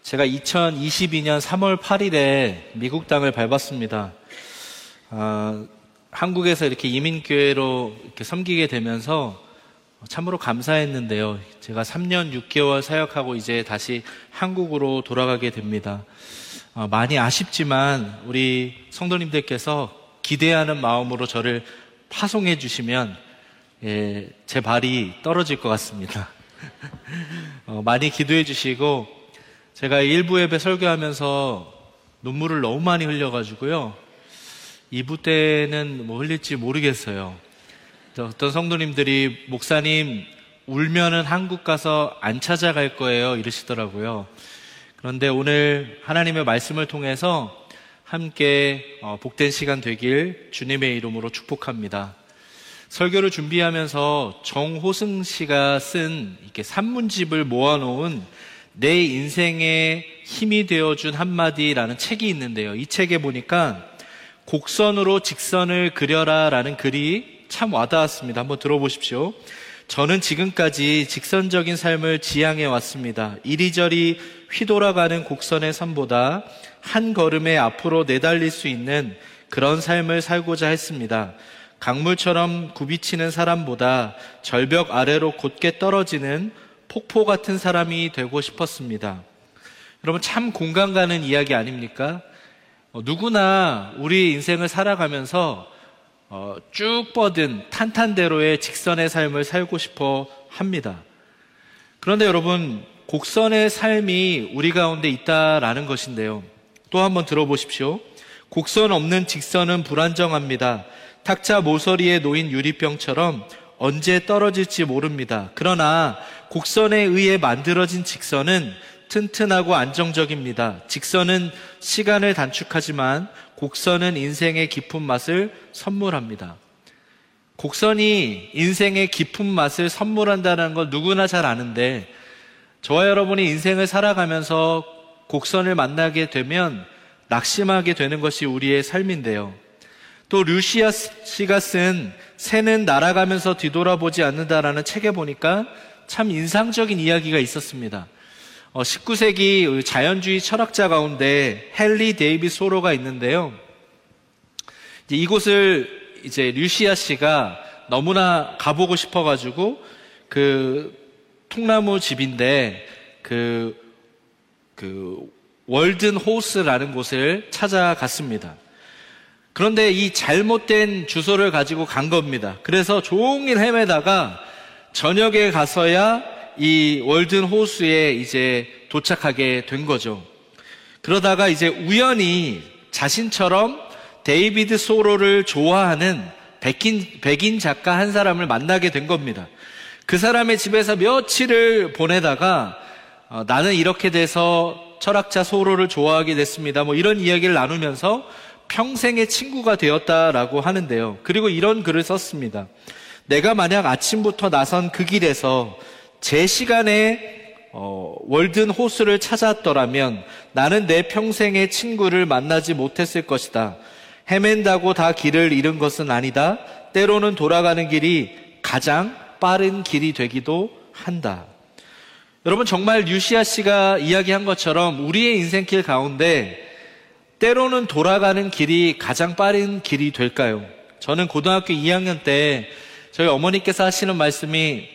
제가 2022년 3월 8일에 미국 땅을 밟았습니다. 한국에서 이렇게 이민교회로 이렇게 섬기게 되면서 참으로 감사했는데요. 제가 3년 6개월 사역하고 이제 다시 한국으로 돌아가게 됩니다. 많이 아쉽지만 우리 성도님들께서 기대하는 마음으로 저를 파송해 주시면 제 발이 떨어질 것 같습니다. 많이 기도해 주시고, 제가 일부 예배 설교하면서 눈물을 너무 많이 흘려가지고요. 2부 때는 뭐 흘릴지 모르겠어요. 어떤 성도님들이 목사님 울면은 한국 가서 안 찾아갈 거예요 이러시더라고요. 그런데 오늘 하나님의 말씀을 통해서 함께 복된 시간 되길 주님의 이름으로 축복합니다. 설교를 준비하면서 정호승 씨가 쓴 이렇게 산문집을 모아놓은 내 인생에 힘이 되어준 한마디라는 책이 있는데요. 이 책에 보니까 곡선으로 직선을 그려라 라는 글이 참 와닿았습니다. 한번 들어보십시오. 저는 지금까지 직선적인 삶을 지향해 왔습니다. 이리저리 휘돌아가는 곡선의 선보다 한 걸음에 앞으로 내달릴 수 있는 그런 삶을 살고자 했습니다. 강물처럼 굽이치는 사람보다 절벽 아래로 곧게 떨어지는 폭포 같은 사람이 되고 싶었습니다. 여러분, 참 공감 가는 이야기 아닙니까? 누구나 우리 인생을 살아가면서 쭉 뻗은 탄탄대로의 직선의 삶을 살고 싶어 합니다. 그런데 여러분, 곡선의 삶이 우리 가운데 있다라는 것인데요. 또 한번 들어보십시오. 곡선 없는 직선은 불안정합니다. 탁자 모서리에 놓인 유리병처럼 언제 떨어질지 모릅니다. 그러나 곡선에 의해 만들어진 직선은 튼튼하고 안정적입니다. 직선은 시간을 단축하지만 곡선은 인생의 깊은 맛을 선물합니다. 곡선이 인생의 깊은 맛을 선물한다는 걸 누구나 잘 아는데, 저와 여러분이 인생을 살아가면서 곡선을 만나게 되면 낙심하게 되는 것이 우리의 삶인데요. 또 루시아 씨가 쓴 새는 날아가면서 뒤돌아보지 않는다라는 책에 보니까 참 인상적인 이야기가 있었습니다. 19세기 자연주의 철학자 가운데 헨리 데이빗 소로가 있는데요. 이곳을 이제 루시아 씨가 너무나 가보고 싶어가지고 그 통나무 집인데 그 월든 호스라는 곳을 찾아갔습니다. 그런데 이 잘못된 주소를 가지고 간 겁니다. 그래서 종일 헤매다가 저녁에 가서야 이 월든 호수에 이제 도착하게 된 거죠. 그러다가 이제 우연히 자신처럼 데이비드 소로를 좋아하는 백인 작가 한 사람을 만나게 된 겁니다. 그 사람의 집에서 며칠을 보내다가 나는 이렇게 돼서 철학자 소로를 좋아하게 됐습니다. 뭐 이런 이야기를 나누면서 평생의 친구가 되었다라고 하는데요. 그리고 이런 글을 썼습니다. 내가 만약 아침부터 나선 그 길에서 제 시간에 월든 호수를 찾았더라면 나는 내 평생의 친구를 만나지 못했을 것이다. 헤맨다고 다 길을 잃은 것은 아니다. 때로는 돌아가는 길이 가장 빠른 길이 되기도 한다. 여러분, 정말 루시아 씨가 이야기한 것처럼 우리의 인생길 가운데 때로는 돌아가는 길이 가장 빠른 길이 될까요? 저는 고등학교 2학년 때 저희 어머니께서 하시는 말씀이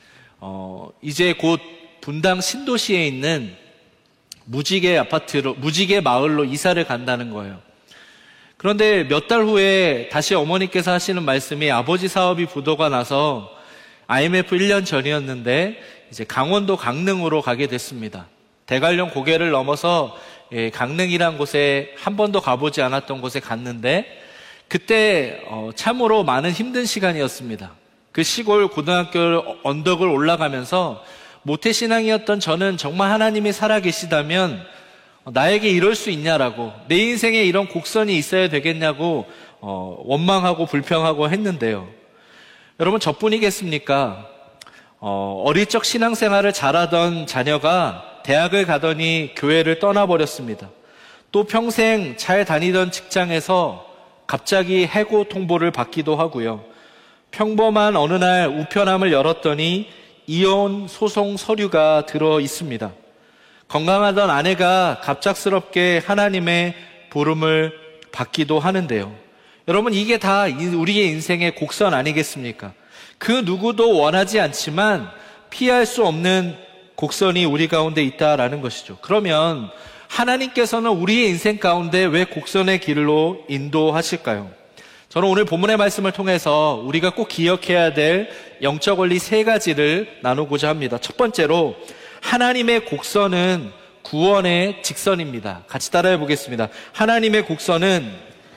이제 곧 분당 신도시에 있는 무지개 마을로 이사를 간다는 거예요. 그런데 몇 달 후에 다시 어머니께서 하시는 말씀이 아버지 사업이 부도가 나서 IMF 1년 전이었는데 이제 강원도 강릉으로 가게 됐습니다. 대관령 고개를 넘어서 강릉이란 곳에 한 번도 가보지 않았던 곳에 갔는데 그때 참으로 많은 힘든 시간이었습니다. 그 시골 고등학교 언덕을 올라가면서 모태신앙이었던 저는 정말 하나님이 살아계시다면 나에게 이럴 수 있냐라고, 내 인생에 이런 곡선이 있어야 되겠냐고 원망하고 불평하고 했는데요. 여러분, 저뿐이겠습니까? 어릴 적 신앙생활을 잘하던 자녀가 대학을 가더니 교회를 떠나버렸습니다. 또 평생 잘 다니던 직장에서 갑자기 해고 통보를 받기도 하고요. 평범한 어느 날 우편함을 열었더니 이혼 소송 서류가 들어 있습니다. 건강하던 아내가 갑작스럽게 하나님의 부름을 받기도 하는데요. 여러분, 이게 다 우리의 인생의 곡선 아니겠습니까? 그 누구도 원하지 않지만 피할 수 없는 곡선이 우리 가운데 있다라는 것이죠. 그러면 하나님께서는 우리의 인생 가운데 왜 곡선의 길로 인도하실까요? 저는 오늘 본문의 말씀을 통해서 우리가 꼭 기억해야 될 영적 원리 3가지를 나누고자 합니다. 첫 번째로, 하나님의 곡선은 구원의 직선입니다. 같이 따라해 보겠습니다. 하나님의 곡선은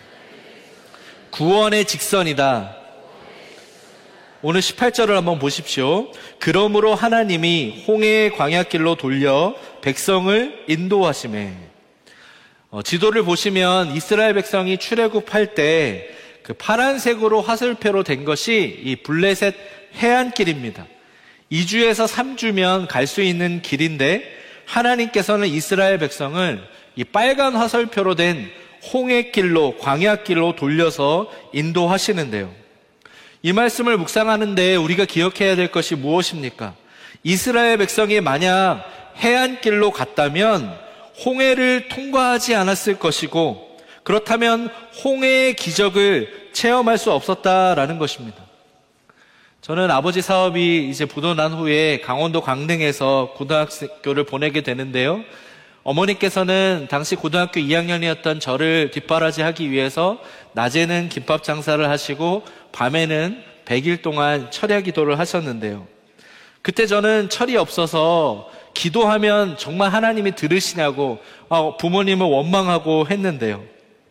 구원의 직선이다. 오늘 18절을 한번 보십시오. 그러므로 하나님이 홍해의 광야길로 돌려 백성을 인도하시매. 지도를 보시면 이스라엘 백성이 출애굽할 때 그 파란색으로 화살표로 된 것이 이 블레셋 해안길입니다. 2주에서 3주면 갈 수 있는 길인데 하나님께서는 이스라엘 백성을 이 빨간 화살표로 된 홍해길로, 광야길로 돌려서 인도하시는데요. 이 말씀을 묵상하는데 우리가 기억해야 될 것이 무엇입니까? 이스라엘 백성이 만약 해안길로 갔다면 홍해를 통과하지 않았을 것이고, 그렇다면 홍해의 기적을 체험할 수 없었다라는 것입니다. 저는 아버지 사업이 이제 부도 난 후에 강원도 강릉에서 고등학교를 보내게 되는데요. 어머니께서는 당시 고등학교 2학년이었던 저를 뒷바라지하기 위해서 낮에는 김밥 장사를 하시고 밤에는 100일 동안 철야 기도를 하셨는데요. 그때 저는 철이 없어서 기도하면 정말 하나님이 들으시냐고 부모님을 원망하고 했는데요.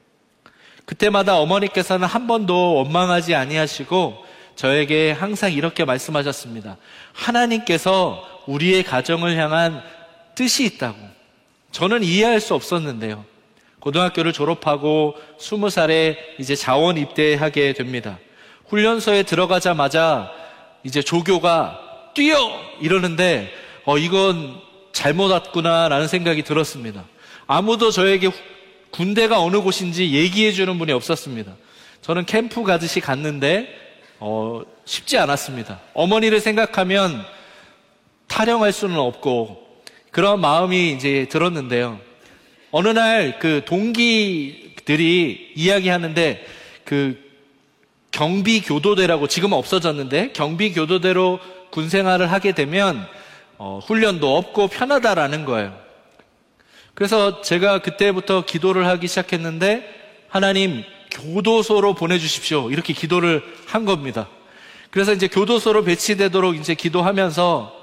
그때마다 어머니께서는 한 번도 원망하지 아니하시고 저에게 항상 이렇게 말씀하셨습니다. 하나님께서 우리의 가정을 향한 뜻이 있다고. 저는 이해할 수 없었는데요. 고등학교를 졸업하고 20살에 이제 자원 입대하게 됩니다. 훈련소에 들어가자마자 이제 조교가 뛰어! 이러는데 이건 잘못 왔구나라는 생각이 들었습니다. 아무도 저에게 군대가 어느 곳인지 얘기해 주는 분이 없었습니다. 저는 캠프 가듯이 갔는데 쉽지 않았습니다. 어머니를 생각하면 타령할 수는 없고 그런 마음이 이제 들었는데요. 어느 날 그 동기들이 이야기하는데 그 경비교도대라고, 지금은 없어졌는데 경비교도대로 군생활을 하게 되면 훈련도 없고 편하다라는 거예요. 그래서 제가 그때부터 기도를 하기 시작했는데, 하나님 교도소로 보내주십시오, 이렇게 기도를 한 겁니다. 그래서 이제 교도소로 배치되도록 이제 기도하면서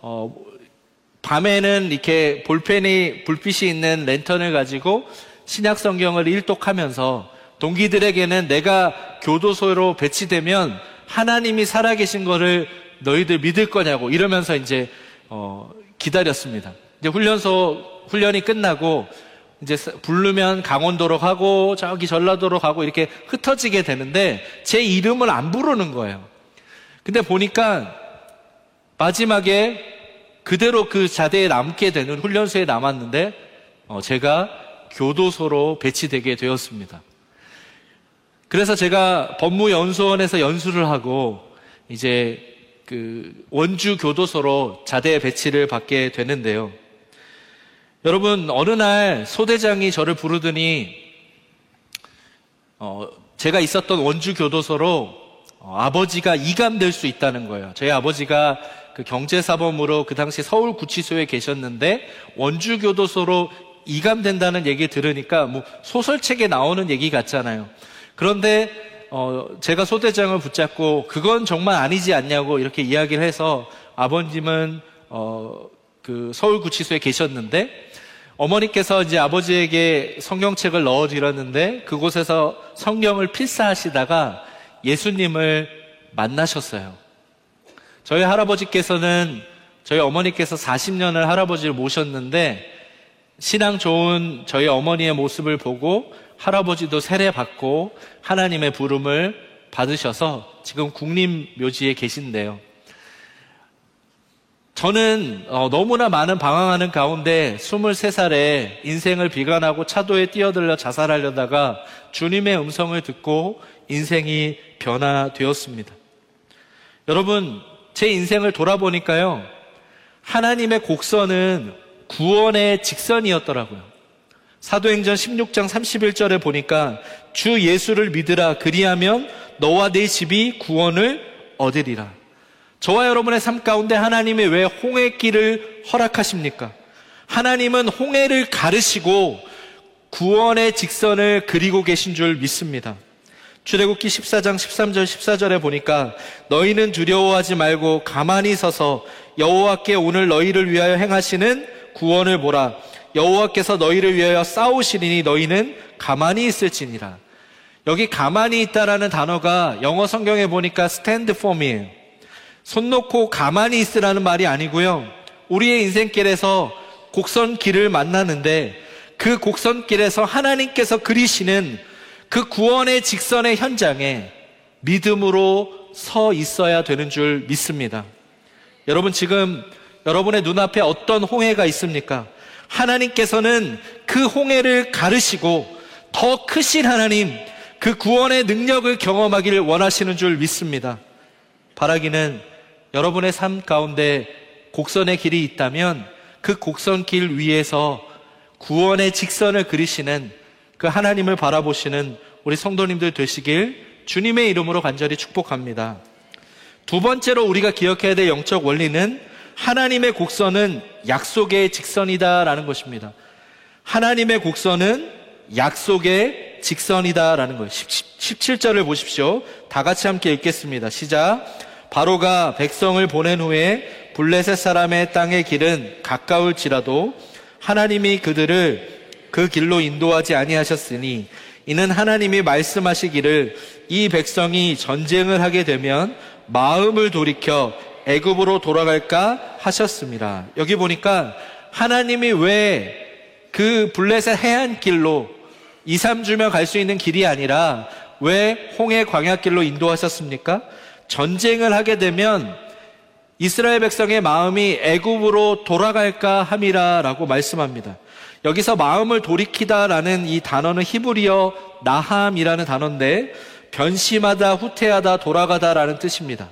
밤에는 이렇게 불빛이 있는 랜턴을 가지고 신약 성경을 일독하면서 동기들에게는 내가 교도소로 배치되면 하나님이 살아계신 거를 너희들 믿을 거냐고 이러면서 이제 기다렸습니다. 이제 훈련이 끝나고 이제 부르면 강원도로 가고 저기 전라도로 가고 이렇게 흩어지게 되는데 제 이름을 안 부르는 거예요. 근데 보니까 마지막에 그대로 그 자대에 남게 되는, 훈련소에 남았는데 제가 교도소로 배치되게 되었습니다. 그래서 제가 법무연수원에서 연수를 하고 이제 그 원주 교도소로 자대 배치를 받게 되는데요. 여러분, 어느 날 소대장이 저를 부르더니 제가 있었던 원주 교도소로 아버지가 이감될 수 있다는 거예요. 저희 아버지가 그 경제사범으로 그 당시 서울구치소에 계셨는데 원주 교도소로 이감된다는 얘기 들으니까 뭐 소설책에 나오는 얘기 같잖아요. 그런데 제가 소대장을 붙잡고 그건 정말 아니지 않냐고 이렇게 이야기를 해서, 아버님은 그 서울구치소에 계셨는데 어머니께서 이제 아버지에게 성경책을 넣어드렸는데 그곳에서 성경을 필사하시다가 예수님을 만나셨어요. 저희 할아버지께서는, 저희 어머니께서 40년을 할아버지를 모셨는데 신앙 좋은 저희 어머니의 모습을 보고 할아버지도 세례받고 하나님의 부름을 받으셔서 지금 국립묘지에 계신데요. 저는 너무나 많은 방황하는 가운데 23살에 인생을 비관하고 차도에 뛰어들려 자살하려다가 주님의 음성을 듣고 인생이 변화되었습니다. 여러분, 제 인생을 돌아보니까요, 하나님의 곡선은 구원의 직선이었더라고요. 사도행전 16장 31절에 보니까 주 예수를 믿으라 그리하면 너와 네 집이 구원을 얻으리라. 저와 여러분의 삶 가운데 하나님이 왜 홍해길을 허락하십니까? 하나님은 홍해를 가르시고 구원의 직선을 그리고 계신 줄 믿습니다. 출애굽기 14장 13절 14절에 보니까 너희는 두려워하지 말고 가만히 서서 여호와께 오늘 너희를 위하여 행하시는 구원을 보라. 여호와께서 너희를 위하여 싸우시리니 너희는 가만히 있을지니라. 여기 가만히 있다라는 단어가 영어 성경에 보니까 stand firm이에요. 손 놓고 가만히 있으라는 말이 아니고요. 우리의 인생길에서 곡선길을 만나는데 그 곡선길에서 하나님께서 그리시는 그 구원의 직선의 현장에 믿음으로 서 있어야 되는 줄 믿습니다. 여러분, 지금 여러분의 눈앞에 어떤 홍해가 있습니까? 하나님께서는 그 홍해를 가르시고 더 크신 하나님, 그 구원의 능력을 경험하기를 원하시는 줄 믿습니다. 바라기는 여러분의 삶 가운데 곡선의 길이 있다면 그 곡선길 위에서 구원의 직선을 그리시는 그 하나님을 바라보시는 우리 성도님들 되시길 주님의 이름으로 간절히 축복합니다. 두 번째로 우리가 기억해야 될 영적 원리는 하나님의 곡선은 약속의 직선이다라는 것입니다. 하나님의 곡선은 약속의 직선이다라는 거예요. 17절을 보십시오. 다 같이 함께 읽겠습니다. 시작. 바로가 백성을 보낸 후에 블레셋 사람의 땅의 길은 가까울지라도 하나님이 그들을 그 길로 인도하지 아니하셨으니 이는 하나님이 말씀하시기를 이 백성이 전쟁을 하게 되면 마음을 돌이켜 애굽으로 돌아갈까 하셨습니다. 여기 보니까 하나님이 왜 그 블레셋 해안길로 2, 3주면 갈 수 있는 길이 아니라 왜 홍해 광야길로 인도하셨습니까? 전쟁을 하게 되면 이스라엘 백성의 마음이 애굽으로 돌아갈까 함이라라고 말씀합니다. 여기서 마음을 돌이키다라는 이 단어는 히브리어 나함이라는 단어인데 변심하다, 후퇴하다, 돌아가다라는 뜻입니다.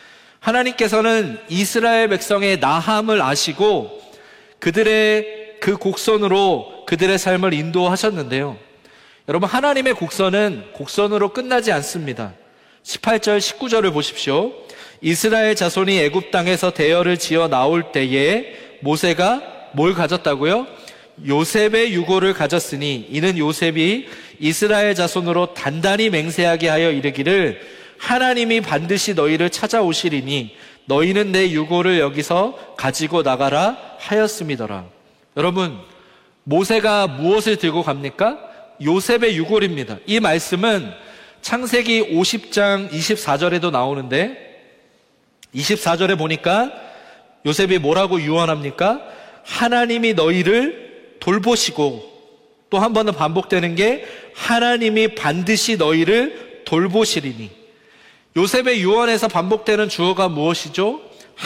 하나님께서는 이스라엘 백성의 나함을 아시고 그들의 그 곡선으로 그들의 삶을 인도하셨는데요. 여러분, 하나님의 곡선은 곡선으로 끝나지 않습니다. 18절, 19절을 보십시오. 이스라엘 자손이 애굽 땅에서 대열을 지어 나올 때에 모세가 뭘 가졌다고요? 요셉의 유고를 가졌으니 이는 요셉이 이스라엘 자손으로 단단히 맹세하게 하여 이르기를 하나님이 반드시 너희를 찾아오시리니 너희는 내 유고를 여기서 가지고 나가라 하였음이더라. 여러분, 모세가 무엇을 들고 갑니까? 요셉의 유골입니다. 이 말씀은 창세기 50장 24절에도 나오는데 24절에 보니까 요셉이 뭐라고 유언합니까? 하나님이 너희를 돌보시고, 또 한 번은 반복되는 게 하나님이 반드시 너희를 돌보시리니. 요셉의 유언에서 반복되는 주어가 무엇이죠?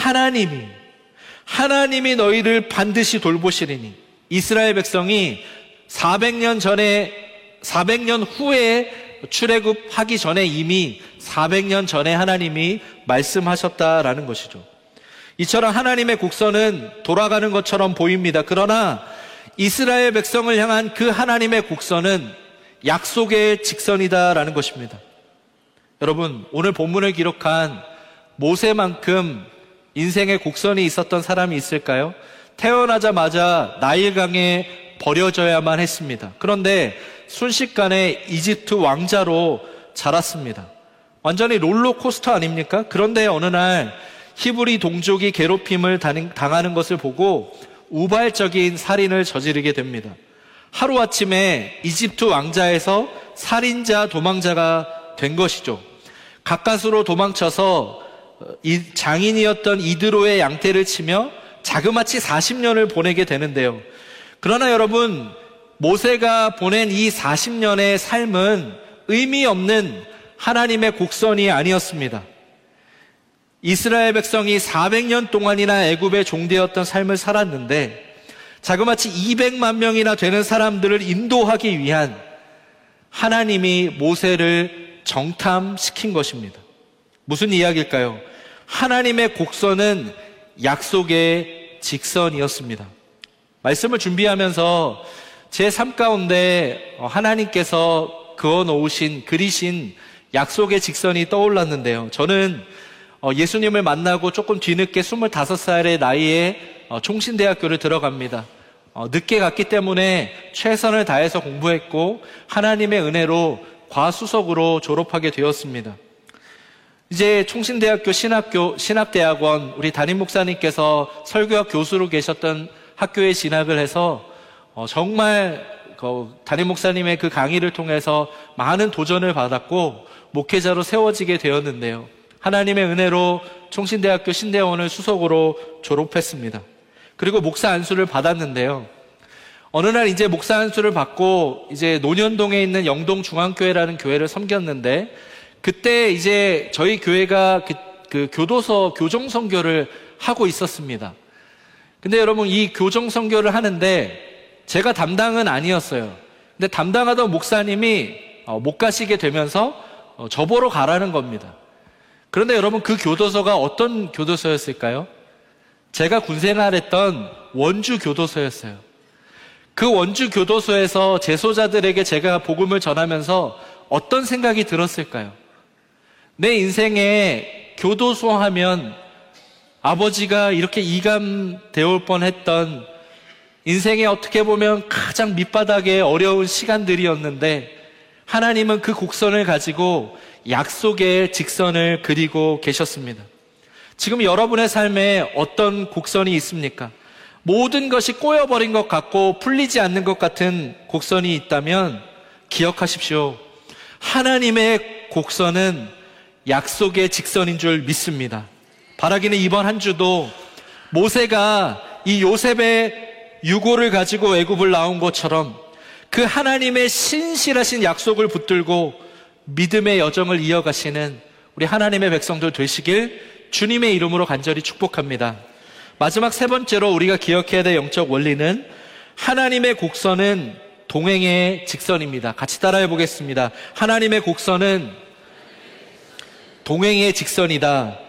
하나님이 너희를 반드시 돌보시리니. 이스라엘 백성이 400년 후에 출애굽하기 전에 이미 400년 전에 하나님이 말씀하셨다라는 것이죠. 이처럼 하나님의 곡선은 돌아가는 것처럼 보입니다. 그러나 이스라엘 백성을 향한 그 하나님의 곡선은 약속의 직선이다라는 것입니다. 여러분, 오늘 본문을 기록한 모세만큼 인생의 곡선이 있었던 사람이 있을까요? 태어나자마자 나일강에 버려져야만 했습니다. 그런데 순식간에 이집트 왕자로 자랐습니다. 완전히 롤러코스터 아닙니까? 그런데 어느 날 히브리 동족이 괴롭힘을 당하는 것을 보고 우발적인 살인을 저지르게 됩니다. 하루아침에 이집트 왕자에서 살인자, 도망자가 된 것이죠. 가까스로 도망쳐서 장인이었던 이드로의 양떼를 치며 자그마치 40년을 보내게 되는데요. 그러나 여러분, 모세가 보낸 이 40년의 삶은 의미 없는 하나님의 곡선이 아니었습니다. 이스라엘 백성이 400년 동안이나 애굽에 종되었던 삶을 살았는데 자그마치 200만 명이나 되는 사람들을 인도하기 위한 하나님이 모세를 정탐시킨 것입니다. 무슨 이야기일까요? 하나님의 곡선은 약속의 직선이었습니다. 말씀을 준비하면서 제 삶 가운데 하나님께서 그어놓으신, 그리신 약속의 직선이 떠올랐는데요. 저는 예수님을 만나고 조금 뒤늦게 25살의 나이에 총신대학교를 들어갑니다. 늦게 갔기 때문에 최선을 다해서 공부했고 하나님의 은혜로 과수석으로 졸업하게 되었습니다. 이제 총신대학교 신학대학원, 우리 담임 목사님께서 설교학 교수로 계셨던 학교에 진학을 해서 정말 담임 목사님의 그 강의를 통해서 많은 도전을 받았고 목회자로 세워지게 되었는데요. 하나님의 은혜로 총신대학교 신대원을 수석으로 졸업했습니다. 그리고 목사 안수를 받았는데요. 어느 날 이제 목사 안수를 받고 이제 논현동에 있는 영동중앙교회라는 교회를 섬겼는데, 그때 이제 저희 교회가 그 교도소 교정선교를 하고 있었습니다. 근데 여러분, 이 교정선교를 하는데 제가 담당은 아니었어요. 근데 담당하던 목사님이 못 가시게 되면서 저보러 가라는 겁니다. 그런데 여러분, 그 교도소가 어떤 교도소였을까요? 제가 군생활했던 원주 교도소였어요. 그 원주 교도소에서 재소자들에게 제가 복음을 전하면서 어떤 생각이 들었을까요? 내 인생에 교도소 하면 아버지가 이렇게 이감되어 뻔했던 인생에 어떻게 보면 가장 밑바닥의 어려운 시간들이었는데, 하나님은 그 곡선을 가지고 약속의 직선을 그리고 계셨습니다. 지금 여러분의 삶에 어떤 곡선이 있습니까? 모든 것이 꼬여버린 것 같고 풀리지 않는 것 같은 곡선이 있다면 기억하십시오. 하나님의 곡선은 약속의 직선인 줄 믿습니다. 바라기는 이번 한 주도 모세가 이 요셉의 유고를 가지고 애굽을 나온 것처럼 그 하나님의 신실하신 약속을 붙들고 믿음의 여정을 이어가시는 우리 하나님의 백성들 되시길 주님의 이름으로 간절히 축복합니다. 마지막 세 번째로 우리가 기억해야 될 영적 원리는 하나님의 곡선은 동행의 직선입니다. 같이 따라해 보겠습니다. 하나님의 곡선은 동행의 직선이다.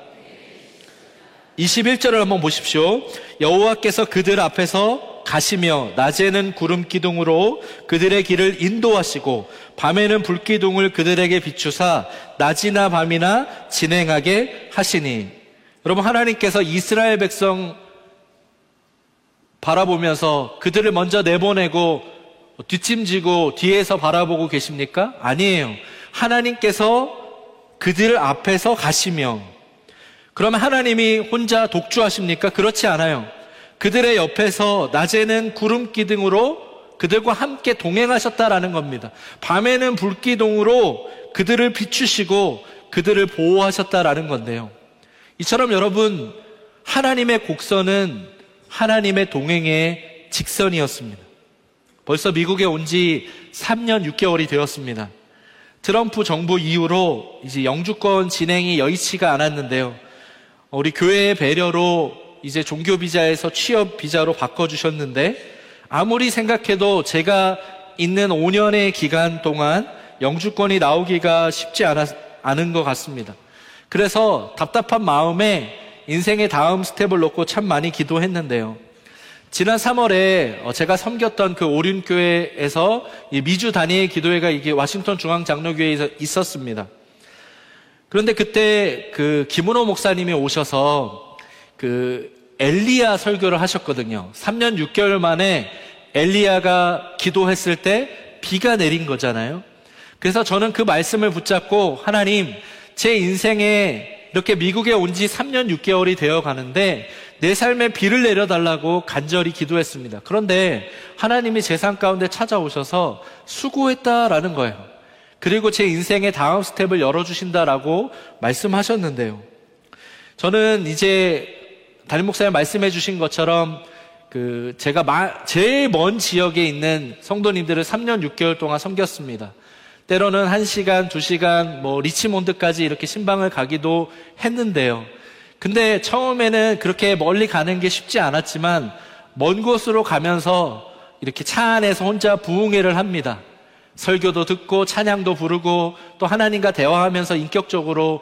21절을 한번 보십시오. 여호와께서 그들 앞에서 가시며 낮에는 구름 기둥으로 그들의 길을 인도하시고 밤에는 불 기둥을 그들에게 비추사 낮이나 밤이나 진행하게 하시니. 여러분, 하나님께서 이스라엘 백성 바라보면서 그들을 먼저 내보내고 뒷짐지고 뒤에서 바라보고 계십니까? 아니에요. 하나님께서 그들 앞에서 가시며. 그러면 하나님이 혼자 독주하십니까? 그렇지 않아요. 그들의 옆에서 낮에는 구름 기둥으로 그들과 함께 동행하셨다라는 겁니다. 밤에는 불기둥으로 그들을 비추시고 그들을 보호하셨다라는 건데요. 이처럼 여러분, 하나님의 곡선은 하나님의 동행의 직선이었습니다. 벌써 미국에 온 지 3년 6개월이 되었습니다. 트럼프 정부 이후로 이제 영주권 진행이 여의치가 않았는데요. 우리 교회의 배려로 이제 종교 비자에서 취업 비자로 바꿔주셨는데, 아무리 생각해도 제가 있는 5년의 기간 동안 영주권이 나오기가 쉽지 않은 것 같습니다. 그래서 답답한 마음에 인생의 다음 스텝을 놓고 참 많이 기도했는데요. 지난 3월에 제가 섬겼던 그 오륜교회에서 미주 단위의 기도회가 이게 워싱턴 중앙장로교회에 있었습니다. 그런데 그때 그 김은호 목사님이 오셔서 그 엘리야 설교를 하셨거든요. 3년 6개월 만에 엘리야가 기도했을 때 비가 내린 거잖아요. 그래서 저는 그 말씀을 붙잡고, 하나님, 제 인생에 이렇게 미국에 온 지 3년 6개월이 되어 가는데 내 삶에 비를 내려달라고 간절히 기도했습니다. 그런데 하나님이 제 삶 가운데 찾아오셔서 수고했다라는 거예요. 그리고 제 인생의 다음 스텝을 열어주신다라고 말씀하셨는데요. 저는 이제 담임 목사님 말씀해 주신 것처럼 제가 제일 먼 지역에 있는 성도님들을 3년 6개월 동안 섬겼습니다. 때로는 1시간, 2시간, 리치몬드까지 이렇게 신방을 가기도 했는데요. 근데 처음에는 그렇게 멀리 가는 게 쉽지 않았지만 먼 곳으로 가면서 이렇게 차 안에서 혼자 부흥회를 합니다. 설교도 듣고 찬양도 부르고 또 하나님과 대화하면서 인격적으로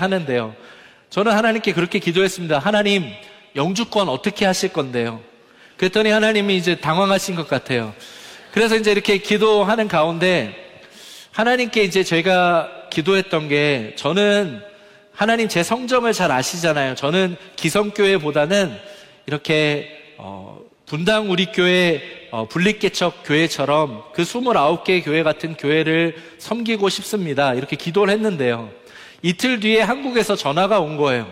교제하는데요. 저는 하나님께 그렇게 기도했습니다. 하나님, 영주권 어떻게 하실 건데요? 그랬더니 하나님이 이제 당황하신 것 같아요. 그래서 이제 이렇게 기도하는 가운데 하나님께 이제 제가 기도했던 게, 저는 하나님 제 성정을 잘 아시잖아요. 저는 기성교회보다는 이렇게 분당 우리 교회 분립개척 교회처럼 그 29개 교회 같은 교회를 섬기고 싶습니다. 이렇게 기도를 했는데요. 이틀 뒤에 한국에서 전화가 온 거예요.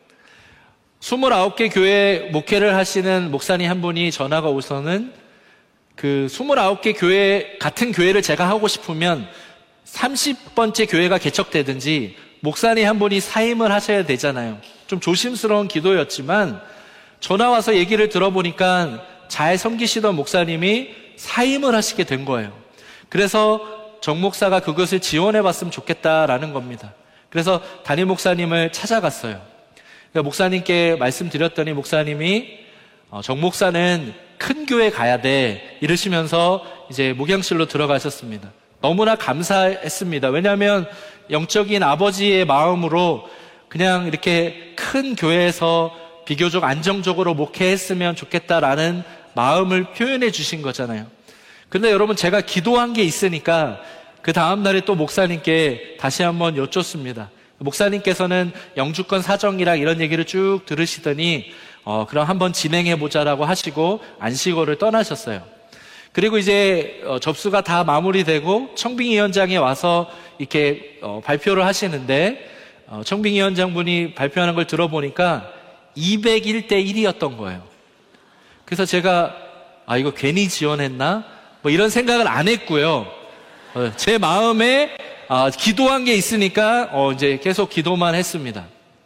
29개 교회 목회를 하시는 목사님 한 분이 전화가 오서는 그 29개 교회 같은 교회를 제가 하고 싶으면 30번째 교회가 개척되든지 목사님 한 분이 사임을 하셔야 되잖아요. 좀 조심스러운 기도였지만 전화 와서 얘기를 들어보니까 잘 섬기시던 목사님이 사임을 하시게 된 거예요. 그래서 정 목사가 그것을 지원해 봤으면 좋겠다라는 겁니다. 그래서 담임 목사님을 찾아갔어요. 그러니까 목사님께 말씀드렸더니 목사님이 정 목사는 큰 교회 가야 돼 이러시면서 이제 목양실로 들어가셨습니다. 너무나 감사했습니다. 왜냐하면 영적인 아버지의 마음으로 그냥 이렇게 큰 교회에서 비교적 안정적으로 목회했으면 좋겠다라는 마음을 표현해 주신 거잖아요. 그런데 여러분, 제가 기도한 게 있으니까 그 다음날에 또 목사님께 다시 한번 여쭙습니다. 목사님께서는 영주권 사정이랑 이런 얘기를 쭉 들으시더니 그럼 한번 진행해보자라고 하시고 안식월을 떠나셨어요. 그리고 이제 접수가 다 마무리되고 청빙위원장이 와서 이렇게 발표를 하시는데 청빙위원장분이 발표하는 걸 들어보니까 201대 1이었던 거예요. 그래서 제가 이거 괜히 지원했나? 뭐 이런 생각을 안 했고요. 제 마음에 기도한 게 있으니까 이제 계속 기도만 했습니다.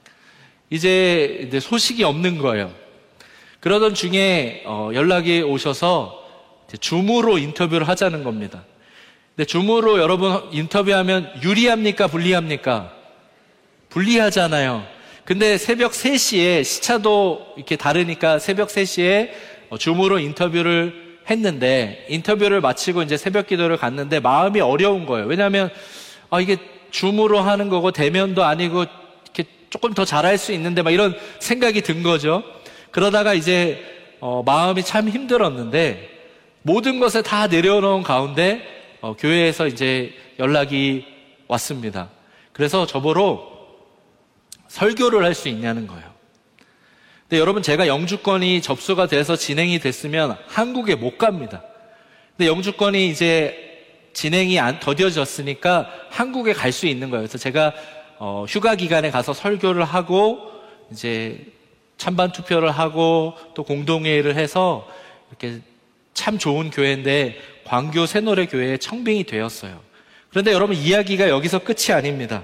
이제 소식이 없는 거예요. 그러던 중에 연락이 오셔서 줌으로 인터뷰를 하자는 겁니다. 근데 줌으로 여러분 인터뷰하면 유리합니까? 불리합니까? 불리하잖아요. 근데 새벽 3시에 시차도 이렇게 다르니까 새벽 3시에 줌으로 인터뷰를 했는데, 인터뷰를 마치고 이제 새벽 기도를 갔는데 마음이 어려운 거예요. 왜냐하면 이게 줌으로 하는 거고 대면도 아니고 이렇게 조금 더 잘할 수 있는데 막 이런 생각이 든 거죠. 그러다가 이제 마음이 참 힘들었는데 모든 것을 다 내려놓은 가운데 교회에서 이제 연락이 왔습니다. 그래서 저보러 설교를 할 수 있냐는 거예요. 근데 여러분, 제가 영주권이 접수가 돼서 진행이 됐으면 한국에 못 갑니다. 근데 영주권이 이제 진행이 더뎌졌으니까 한국에 갈 수 있는 거예요. 그래서 제가 휴가 기간에 가서 설교를 하고 이제 찬반 투표를 하고 또 공동회의를 해서 이렇게 참 좋은 교회인데 광교 새노래 교회에 청빙이 되었어요. 그런데 여러분, 이야기가 여기서 끝이 아닙니다.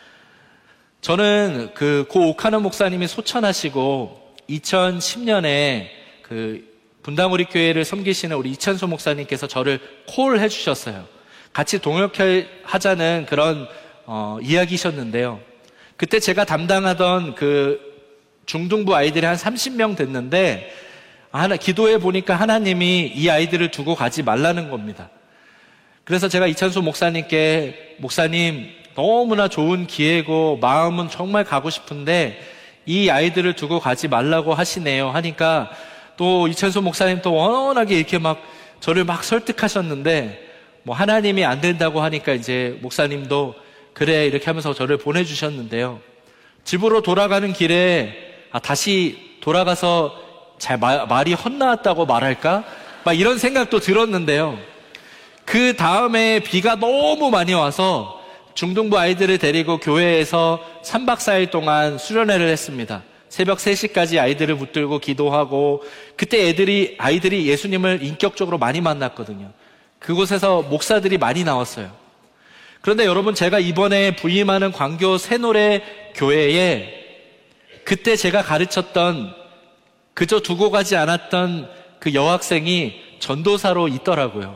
저는 고 오카노 목사님이 소천하시고 2010년에 분당우리 교회를 섬기시는 우리 이찬수 목사님께서 저를 콜해 주셨어요. 같이 동역하자는 그런 이야기셨는데요. 그때 제가 담당하던 중등부 아이들이 한 30명 됐는데 기도해 보니까 하나님이 이 아이들을 두고 가지 말라는 겁니다. 그래서 제가 이찬수 목사님께, 목사님 너무나 좋은 기회고 마음은 정말 가고 싶은데 이 아이들을 두고 가지 말라고 하시네요 하니까, 또 이찬수 목사님 또 워낙에 이렇게 막 저를 막 설득하셨는데 뭐 하나님이 안 된다고 하니까 이제 목사님도 그래 이렇게 하면서 저를 보내주셨는데요. 집으로 돌아가는 길에 다시 돌아가서 말이 헛나왔다고 말할까? 막 이런 생각도 들었는데요. 그 다음에 비가 너무 많이 와서 중등부 아이들을 데리고 교회에서 3박 4일 동안 수련회를 했습니다. 새벽 3시까지 아이들을 붙들고 기도하고, 그때 아이들이 예수님을 인격적으로 많이 만났거든요. 그곳에서 목사들이 많이 나왔어요. 그런데 여러분, 제가 이번에 부임하는 광교 새노래 교회에 그때 제가 가르쳤던, 그저 두고 가지 않았던 그 여학생이 전도사로 있더라고요.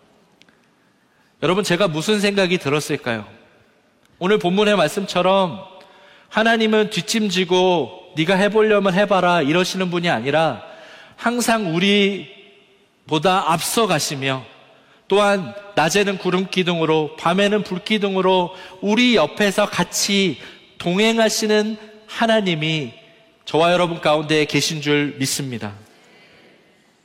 여러분, 제가 무슨 생각이 들었을까요? 오늘 본문의 말씀처럼 하나님은 뒷짐지고 네가 해보려면 해봐라 이러시는 분이 아니라 항상 우리보다 앞서 가시며, 또한 낮에는 구름 기둥으로 밤에는 불 기둥으로 우리 옆에서 같이 동행하시는 하나님이 저와 여러분 가운데 계신 줄 믿습니다.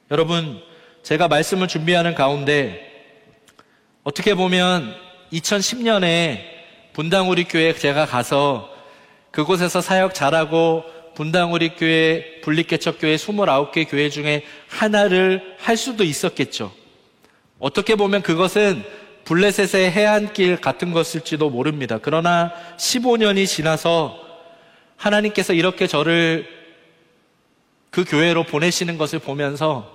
여러분, 제가 말씀을 준비하는 가운데 어떻게 보면 2010년에 분당우리교회 제가 가서 그곳에서 사역 잘하고 분당우리교회, 분립개척교회 29개 교회 중에 하나를 할 수도 있었겠죠. 어떻게 보면 그것은 블레셋의 해안길 같은 것일지도 모릅니다. 그러나 15년이 지나서 하나님께서 이렇게 저를 그 교회로 보내시는 것을 보면서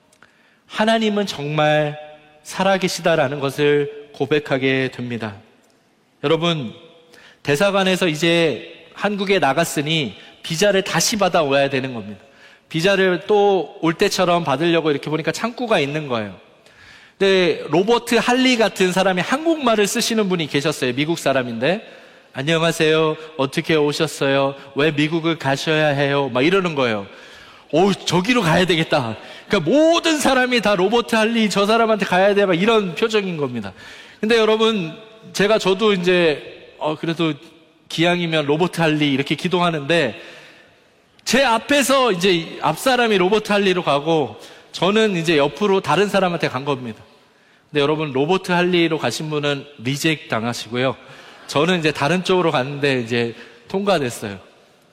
하나님은 정말 살아계시다라는 것을 고백하게 됩니다. 여러분, 대사관에서 이제 한국에 나갔으니 비자를 다시 받아와야 되는 겁니다. 비자를 또 올 때처럼 받으려고 이렇게 보니까 창구가 있는 거예요. 근데 로버트 할리 같은 사람이 한국말을 쓰시는 분이 계셨어요. 미국 사람인데, 안녕하세요, 어떻게 오셨어요? 왜 미국을 가셔야 해요? 막 이러는 거예요. 오, 저기로 가야 되겠다. 그러니까 모든 사람이 다 로버트 할리 저 사람한테 가야 돼, 막 이런 표정인 겁니다. 근데 여러분, 저도 이제 그래도 기왕이면 로버트 할리 이렇게 기도하는데, 제 앞에서 이제 앞 사람이 로버트 할리로 가고 저는 이제 옆으로 다른 사람한테 간 겁니다. 근데 여러분, 로버트 할리로 가신 분은 리젝 당하시고요. 저는 이제 다른 쪽으로 갔는데 이제 통과됐어요.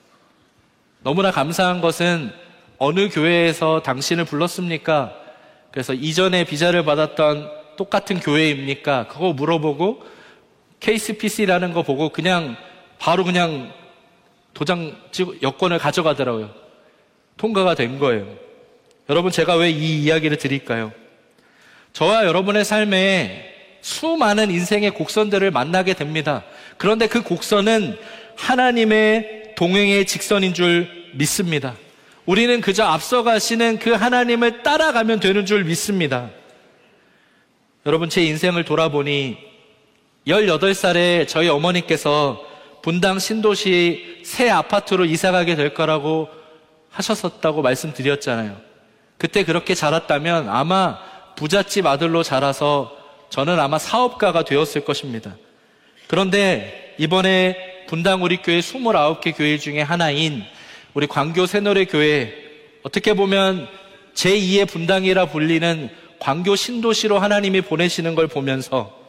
너무나 감사한 것은 어느 교회에서 당신을 불렀습니까? 그래서 이전에 비자를 받았던 똑같은 교회입니까? 그거 물어보고 KCPC라는 거 보고 바로 그냥 도장 찍고 여권을 가져가더라고요. 통과가 된 거예요. 여러분, 제가 왜 이 이야기를 드릴까요? 저와 여러분의 삶에 수많은 인생의 곡선들을 만나게 됩니다. 그런데 그 곡선은 하나님의 동행의 직선인 줄 믿습니다. 우리는 그저 앞서가시는 그 하나님을 따라가면 되는 줄 믿습니다. 여러분, 제 인생을 돌아보니 18살에 저희 어머니께서 분당 신도시 새 아파트로 이사가게 될 거라고 하셨었다고 말씀드렸잖아요. 그때 그렇게 자랐다면 아마 부잣집 아들로 자라서 저는 아마 사업가가 되었을 것입니다. 그런데 이번에 분당 우리 교회 29개 교회 중에 하나인 우리 광교 새노래 교회, 어떻게 보면 제2의 분당이라 불리는 광교 신도시로 하나님이 보내시는 걸 보면서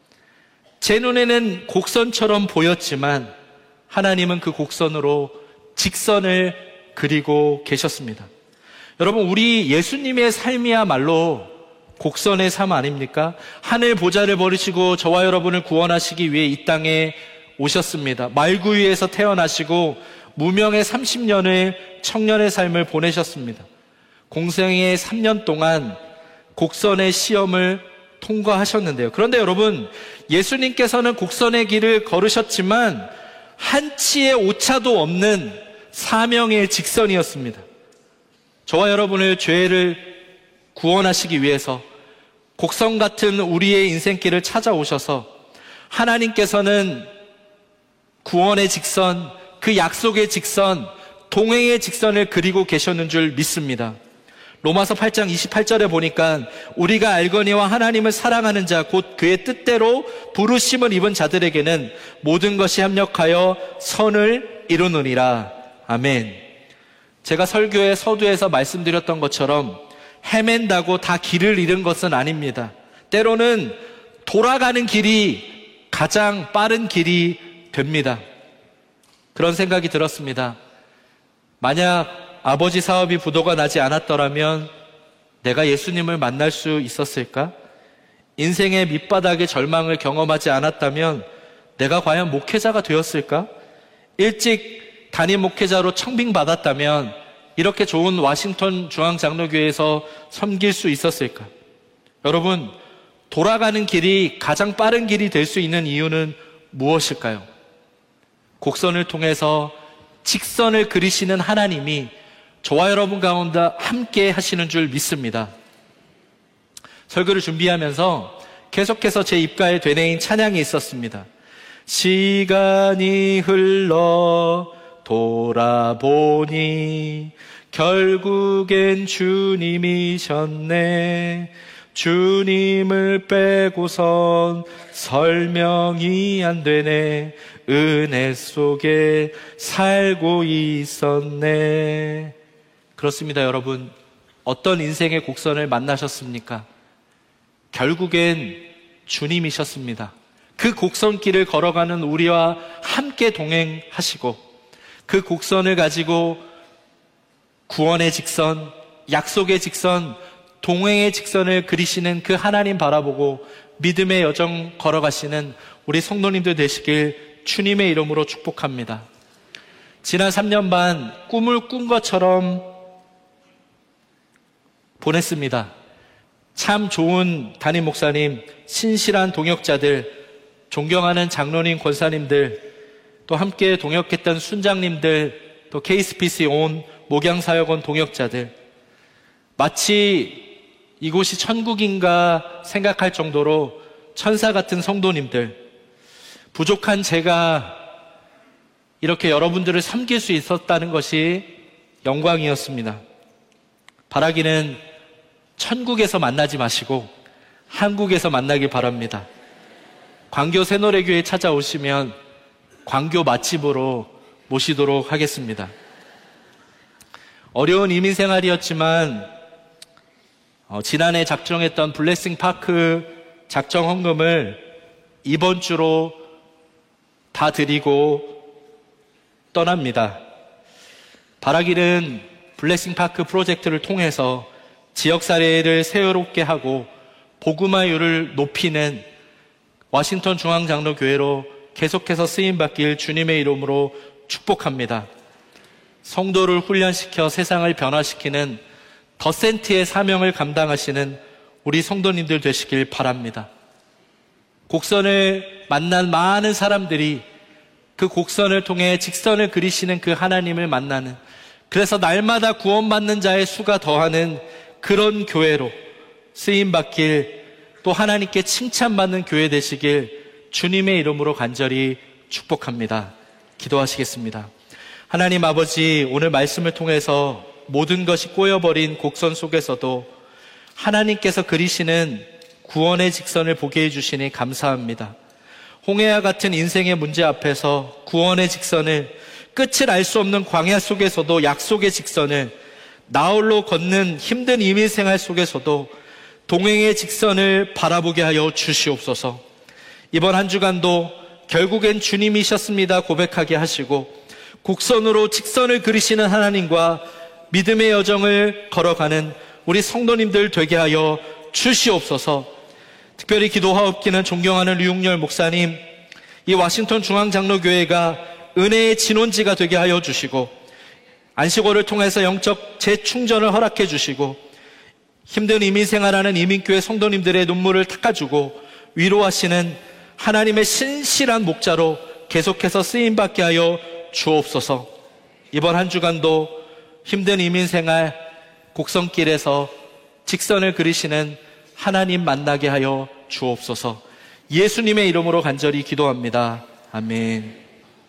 제 눈에는 곡선처럼 보였지만 하나님은 그 곡선으로 직선을 그리고 계셨습니다. 여러분, 우리 예수님의 삶이야말로 곡선의 삶 아닙니까? 하늘 보좌를 버리시고 저와 여러분을 구원하시기 위해 이 땅에 오셨습니다. 말구유에서 태어나시고 무명의 30년을 청년의 삶을 보내셨습니다. 공생의 3년 동안 곡선의 시험을 통과하셨는데요. 그런데 여러분, 예수님께서는 곡선의 길을 걸으셨지만 한치의 오차도 없는 사명의 직선이었습니다. 저와 여러분을 죄를 구원하시기 위해서 곡선 같은 우리의 인생길을 찾아오셔서 하나님께서는 구원의 직선, 그 약속의 직선, 동행의 직선을 그리고 계셨는 줄 믿습니다. 로마서 8장 28절에 보니까 우리가 알거니와 하나님을 사랑하는 자 곧 그의 뜻대로 부르심을 입은 자들에게는 모든 것이 합력하여 선을 이루느니라. 아멘. 제가 설교의 서두에서 말씀드렸던 것처럼 헤맨다고 다 길을 잃은 것은 아닙니다. 때로는 돌아가는 길이 가장 빠른 길이 됩니다. 그런 생각이 들었습니다. 만약 아버지 사업이 부도가 나지 않았더라면 내가 예수님을 만날 수 있었을까? 인생의 밑바닥의 절망을 경험하지 않았다면 내가 과연 목회자가 되었을까? 일찍 담임 목회자로 청빙받았다면 이렇게 좋은 워싱턴 중앙장로교회에서 섬길 수 있었을까? 여러분, 돌아가는 길이 가장 빠른 길이 될 수 있는 이유는 무엇일까요? 곡선을 통해서 직선을 그리시는 하나님이 저와 여러분 가운데 함께 하시는 줄 믿습니다. 설교를 준비하면서 계속해서 제 입가에 되뇌인 찬양이 있었습니다. 시간이 흘러 돌아보니 결국엔 주님이셨네. 주님을 빼고선 설명이 안 되네. 은혜 속에 살고 있었네. 그렇습니다, 여러분. 어떤 인생의 곡선을 만나셨습니까? 결국엔 주님이셨습니다. 그 곡선길을 걸어가는 우리와 함께 동행하시고 그 곡선을 가지고 구원의 직선, 약속의 직선, 동행의 직선을 그리시는 그 하나님 바라보고 믿음의 여정 걸어가시는 우리 성도님들 되시길 주님의 이름으로 축복합니다. 지난 3년 반 꿈을 꾼 것처럼 보냈습니다. 참 좋은 담임 목사님, 신실한 동역자들, 존경하는 장로님, 권사님들, 또 함께 동역했던 순장님들, 또 KSPC 온 목양사역원 동역자들, 마치 이곳이 천국인가 생각할 정도로 천사 같은 성도님들, 부족한 제가 이렇게 여러분들을 섬길 수 있었다는 것이 영광이었습니다. 바라기는 천국에서 만나지 마시고 한국에서 만나길 바랍니다. 광교 새노래교회에 찾아오시면 광교 맛집으로 모시도록 하겠습니다. 어려운 이민 생활이었지만 지난해 작정했던 블레싱 파크 작정 헌금을 이번 주로 다 드리고 떠납니다. 바라기는 블레싱 파크 프로젝트를 통해서 지역사회를 새롭게 하고 복음화율을 높이는 워싱턴 중앙장로교회로 계속해서 쓰임받길 주님의 이름으로 축복합니다. 성도를 훈련시켜 세상을 변화시키는 더센트의 사명을 감당하시는 우리 성도님들 되시길 바랍니다. 곡선을 만난 많은 사람들이 그 곡선을 통해 직선을 그리시는 그 하나님을 만나는, 그래서 날마다 구원받는 자의 수가 더하는 그런 교회로 쓰임받길, 또 하나님께 칭찬받는 교회 되시길 주님의 이름으로 간절히 축복합니다. 기도하시겠습니다. 하나님 아버지, 오늘 말씀을 통해서 모든 것이 꼬여버린 곡선 속에서도 하나님께서 그리시는 구원의 직선을 보게 해주시니 감사합니다. 홍해와 같은 인생의 문제 앞에서 구원의 직선을, 끝을 알 수 없는 광야 속에서도 약속의 직선을, 나홀로 걷는 힘든 이민 생활 속에서도 동행의 직선을 바라보게 하여 주시옵소서. 이번 한 주간도 결국엔 주님이셨습니다 고백하게 하시고 곡선으로 직선을 그리시는 하나님과 믿음의 여정을 걸어가는 우리 성도님들 되게 하여 주시옵소서. 특별히 기도하옵기는 존경하는 류웅열 목사님, 이 워싱턴 중앙장로교회가 은혜의 진원지가 되게 하여 주시고 안식월을 통해서 영적 재충전을 허락해 주시고 힘든 이민 생활하는 이민교회 성도님들의 눈물을 닦아주고 위로하시는 하나님의 신실한 목자로 계속해서 쓰임받게 하여 주옵소서. 이번 한 주간도 힘든 이민 생활 곡선길에서 직선을 그리시는 하나님 만나게 하여 주옵소서. 예수님의 이름으로 간절히 기도합니다. 아멘.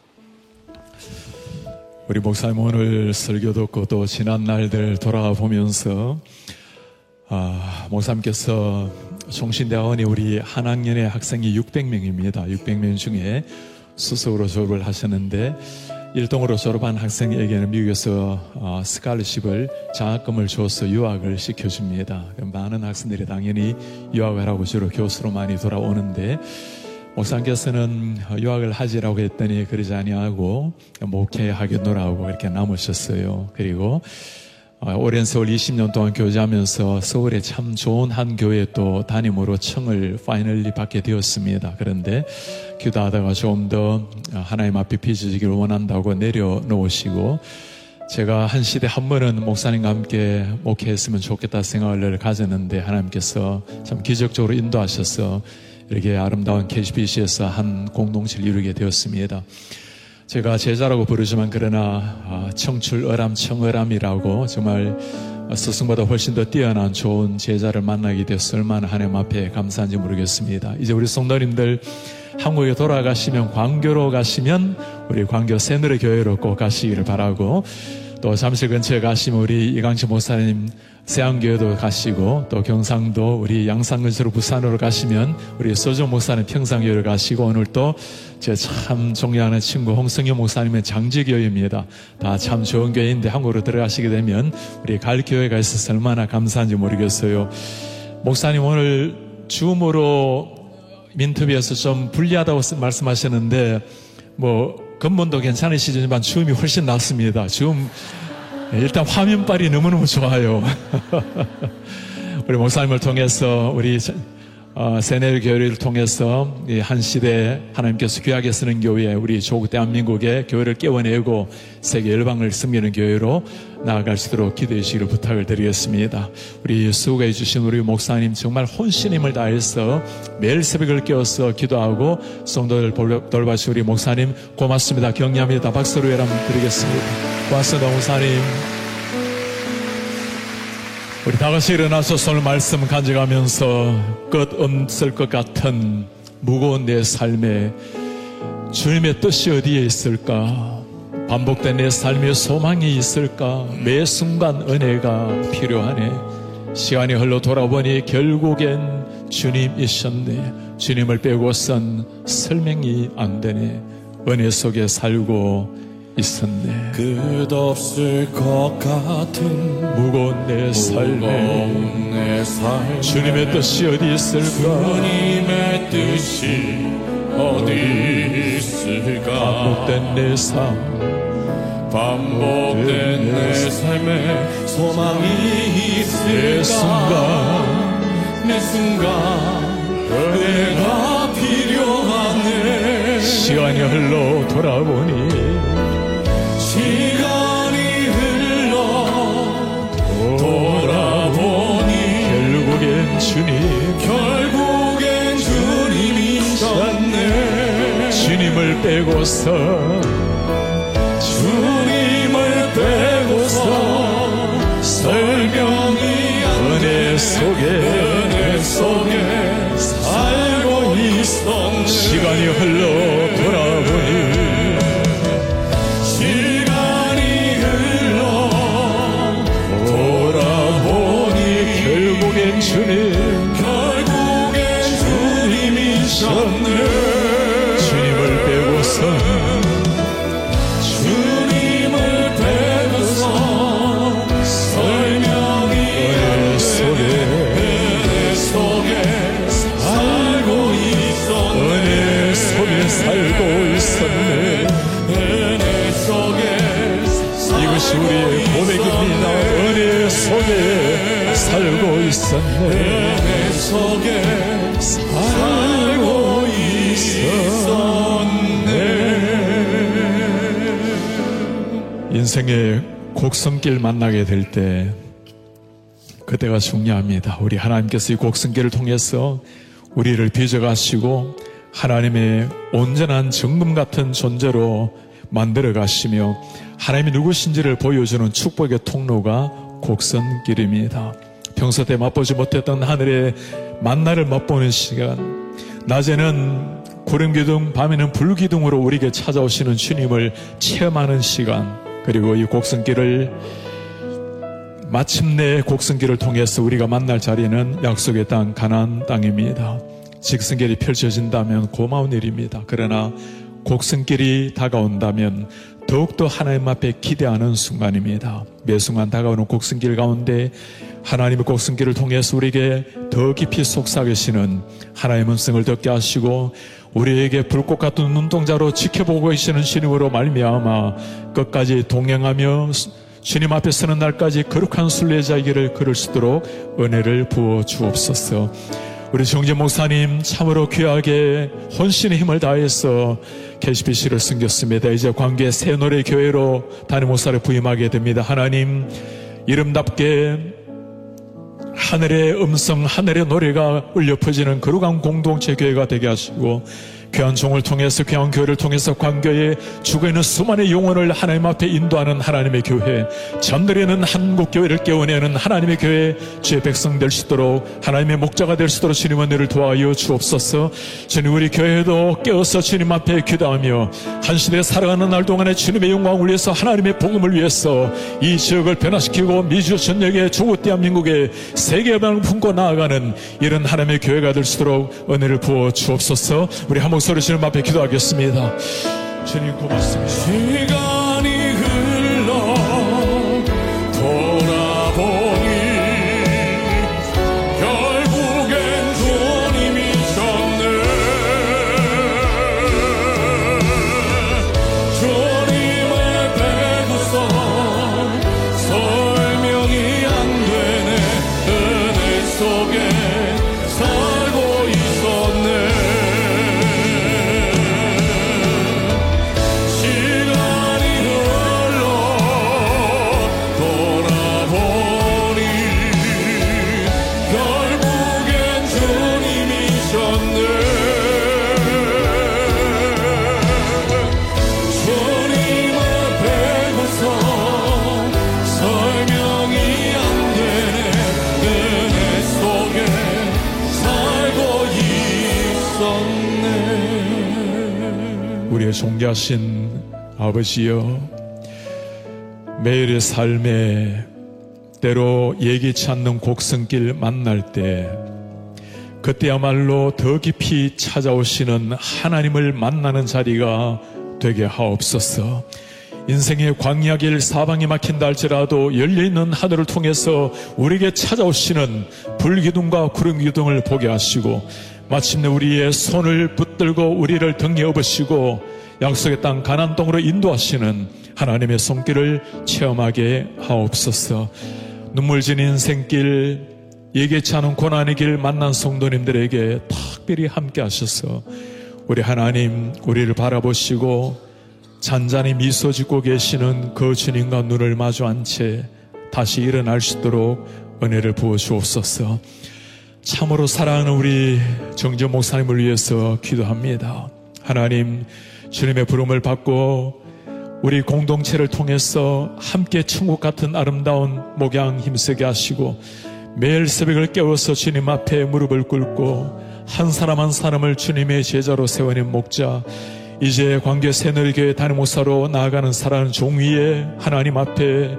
우리 목사님 오늘 설교 듣고 또 지난 날들 돌아보면서 목사님께서 종신대학원이 우리 한 학년의 학생이 600명입니다. 600명 중에 수석으로 졸업을 하셨는데 1등으로 졸업한 학생에게는 미국에서 스칼러십을, 장학금을 줘서 유학을 시켜줍니다. 많은 학생들이 당연히 유학을 하고 주로 교수로 많이 돌아오는데 목사님께서는 유학을 하지라고 했더니 그러지 아니하고 목회하겠노라고 이렇게 남으셨어요. 그리고 오랜 세월 20년 동안 교제하면서 서울에 참 좋은 한 교회 또 담임으로 청을 파이널리 받게 되었습니다. 그런데 기도하다가 좀 더 하나님 앞에 빚어지기를 원한다고 내려놓으시고 제가 한 시대 한 번은 목사님과 함께 목회했으면 좋겠다 생각을 가졌는데 하나님께서 참 기적적으로 인도하셔서 이렇게 아름다운 KBC에서 한 공동체를 이루게 되었습니다. 제가 제자라고 부르지만 그러나 청출어람 청어람이라고 정말 스승보다 훨씬 더 뛰어난 좋은 제자를 만나게 되어서 얼마나 하나님 앞에 감사한지 모르겠습니다. 이제 우리 성도님들 한국에 돌아가시면 광교로 가시면 우리 광교 새누리 교회로 꼭 가시기를 바라고 또 잠실 근처에 가시면 우리 이강식 목사님 세안교회도 가시고, 또 경상도 우리 양산 근처로 부산으로 가시면 우리 소정 목사님 평상교회를 가시고, 오늘 또 제 참 존경하는 친구 홍성현 목사님의 장지교회입니다. 다 참 좋은 교회인데 한국으로 들어가시게 되면 우리 갈 교회가 있어서 얼마나 감사한지 모르겠어요. 목사님 오늘 줌으로 인터뷰에서 좀 불리하다고 말씀하셨는데 뭐 근본도 괜찮으시지만 줌이 훨씬 낫습니다. 줌 일단 화면빨이 너무너무 좋아요. 우리 목사님을 통해서 우리 세네르 교회를 통해서 한 시대 하나님께서 귀하게 쓰는 교회, 우리 조국 대한민국의 교회를 깨워내고 세계 열방을 섬기는 교회로 나아갈 수 있도록 기도해 주시기를 부탁을 드리겠습니다. 우리 수고해 주신 우리 목사님 정말 혼신의 힘을 다해서 매일 새벽을 깨워서 기도하고 성도들 돌봐주신 우리 목사님 고맙습니다. 격려합니다. 박수로 여러분 드리겠습니다. 고맙습니다. 목사님. 우리 다같이 일어나서 오늘 말씀 가져가면서 끝 없을 것 같은 무거운 내 삶에 주님의 뜻이 어디에 있을까? 반복된 내 삶에 소망이 있을까? 매 순간 은혜가 필요하네. 시간이 흘러 돌아보니 결국엔 주님이셨네. 주님을 빼고선 설명이 안 되네. 은혜 속에 살고 있었네. 끝없을 것 같은 무거운 내 삶에 주님의 뜻이 어디 있을까? 주님의 뜻이 어디 있을까? 반복된 내 삶, 반복된 내 삶에 소망이 있을까? 내 순간 은혜가 필요하네. 시간이 흘러 돌아보니 시간이 흘러 돌아보니 결국엔 주님이셨네. 주님을 빼고서 설명이 은혜 속에 살고 있었네. 시간이 흘러 돌아보니 결국엔 주님이셨네. 주님을 빼고서 설명이 은혜 속에 살고 있었네. 은혜 속에 살고 있었네. 은혜 속에 이것이 우리의 고백입니다. 은혜 속에 살고 있었네. 은혜 속에 살고 있었네. 인생의 곡성길 만나게 될 때 그때가 중요합니다. 우리 하나님께서 이 곡성길을 통해서 우리를 빚어가시고 하나님의 온전한 정금 같은 존재로 만들어 가시며 하나님이 누구신지를 보여주는 축복의 통로가 곡성길입니다. 평소 때 맛보지 못했던 하늘의 만나를 맛보는 시간, 낮에는 구름기둥, 밤에는 불기둥으로 우리에게 찾아오시는 주님을 체험하는 시간, 그리고 이 곡성길을 마침내 곡성길을 통해서 우리가 만날 자리는 약속의 땅 가나안 땅입니다. 직선길이 펼쳐진다면 고마운 일입니다. 그러나 곡성길이 다가온다면 더욱더 하나님 앞에 기대하는 순간입니다. 매 순간 다가오는 곡성길 가운데 하나님의 곡성길을 통해서 우리에게 더 깊이 속삭이시는 하나님의 음성을 듣게 하시고 우리에게 불꽃 같은 눈동자로 지켜보고 계시는 주님으로 말미암아 끝까지 동행하며 주님 앞에 서는 날까지 거룩한 순례자의 길을 걸을 수 있도록 은혜를 부어 주옵소서. 우리 정재 목사님 참으로 귀하게 혼신의 힘을 다해서 KCBC를 섬겼습니다. 이제 광교의 새 노래 교회로 담임 목사를 부임하게 됩니다. 하나님, 이름답게 하늘의 음성, 하늘의 노래가 울려 퍼지는 거룩한 공동체 교회가 되게 하시고 귀한 종을 통해서, 귀한 교회를 통해서 광교에 죽어있는 수많은 영혼을 하나님 앞에 인도하는 하나님의 교회, 잠들이는 한국교회를 깨워내는 하나님의 교회, 주의 백성 될 수 있도록, 하나님의 목자가 될 수 있도록 주님 은혜를 도와여 주옵소서. 주님, 우리 교회도 깨어서 주님 앞에 기도하며 한 시대에 살아가는 날 동안에 주님의 영광을 위해서, 하나님의 복음을 위해서 이 지역을 변화시키고 미주 전역의 조국 대한민국의 세계방을 품고 나아가는 이런 하나님의 교회가 될 수 있도록 은혜를 부어 주옵소서. 우리 한 목소리 주님 앞에 기도하겠습니다. 주님 고맙습니다. 시간이 흘러 돌아보니 결국엔 주님이셨네. 주님의 배구성 설명이 안 되네. 은혜 속에 살고 있었네. 우리의 존귀하신 아버지여, 매일의 삶에 때로 예기치 않는 곡성길 만날 때 그때야말로 더 깊이 찾아오시는 하나님을 만나는 자리가 되게 하옵소서. 인생의 광야길 사방이 막힌다 할지라도 열려있는 하늘을 통해서 우리에게 찾아오시는 불기둥과 구름기둥을 보게 하시고, 마침내 우리의 손을 붙들고 우리를 등에 업으시고 약속의 땅 가나안 땅으로 인도하시는 하나님의 손길을 체험하게 하옵소서. 눈물 진 인생길, 예기치 않은 고난의 길 만난 성도님들에게 특별히 함께 하셔서 우리 하나님, 우리를 바라보시고 잔잔히 미소 짓고 계시는 그 주님과 눈을 마주한 채 다시 일어날 수 있도록 은혜를 부어 주옵소서. 참으로 사랑하는 우리 정전 목사님을 위해서 기도합니다. 하나님, 주님의 부름을 받고 우리 공동체를 통해서 함께 천국 같은 아름다운 목양 힘쓰게 하시고, 매일 새벽을 깨워서 주님 앞에 무릎을 꿇고 한 사람 한 사람을 주님의 제자로 세워낸 목자, 이제 광교 새누리교회 담임 목사로 나아가는 사랑하는 종 위에 하나님 앞에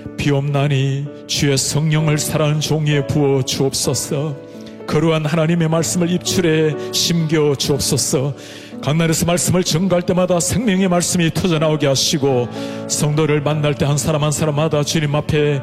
비옵나니 주의 성령을 사랑하는 종 위에 부어 주옵소서. 거룩한 하나님의 말씀을 입술에 심겨 주옵소서. 강단에서 말씀을 전가할 때마다 생명의 말씀이 터져나오게 하시고, 성도를 만날 때 한 사람 한 사람마다 주님 앞에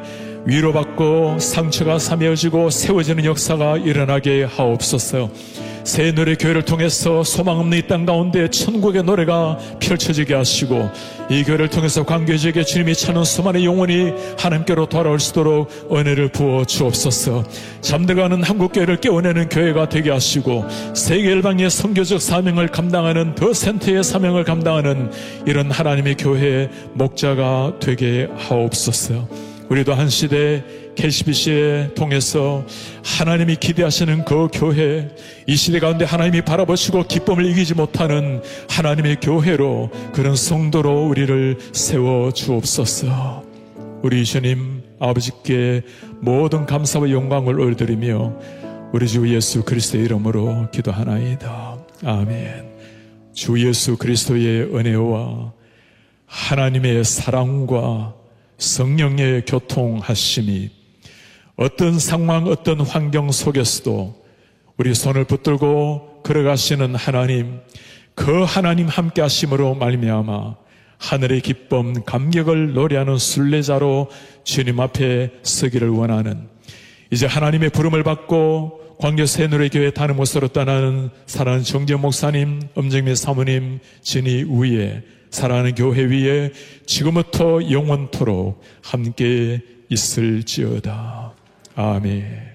위로받고 상처가 사매어지고 세워지는 역사가 일어나게 하옵소서. 새누리교회를 통해서 소망 없는 이 땅 가운데 천국의 노래가 펼쳐지게 하시고, 이 교회를 통해서 광교지역에 주님이 찾는 수많은 영혼이 하나님께로 돌아올 수 있도록 은혜를 부어 주옵소서. 잠들어가는 한국교회를 깨워내는 교회가 되게 하시고, 세계 열방의 선교적 사명을 감당하는 더 센터의 사명을 감당하는 이런 하나님의 교회의 목자가 되게 하옵소서. 우리도 한 시대 KCBC에 통해서 하나님이 기대하시는 그 교회, 이 시대 가운데 하나님이 바라보시고 기쁨을 이기지 못하는 하나님의 교회로, 그런 성도로 우리를 세워 주옵소서. 우리 주님 아버지께 모든 감사와 영광을 올려드리며 우리 주 예수 그리스도의 이름으로 기도하나이다. 아멘. 주 예수 그리스도의 은혜와 하나님의 사랑과 성령의 교통하심이 어떤 상황, 어떤 환경 속에서도 우리 손을 붙들고 걸어가시는 하나님, 그 하나님 함께 하심으로 말미암아 하늘의 기쁨, 감격을 노래하는 순례자로 주님 앞에 서기를 원하는, 이제 하나님의 부름을 받고 광교 새누리교회 담임 목사로 떠나는 사랑하는 정재 목사님, 엄정미 사모님, 진희 위에, 사랑하는 교회 위에 지금부터 영원토록 함께 있을지어다. 아멘.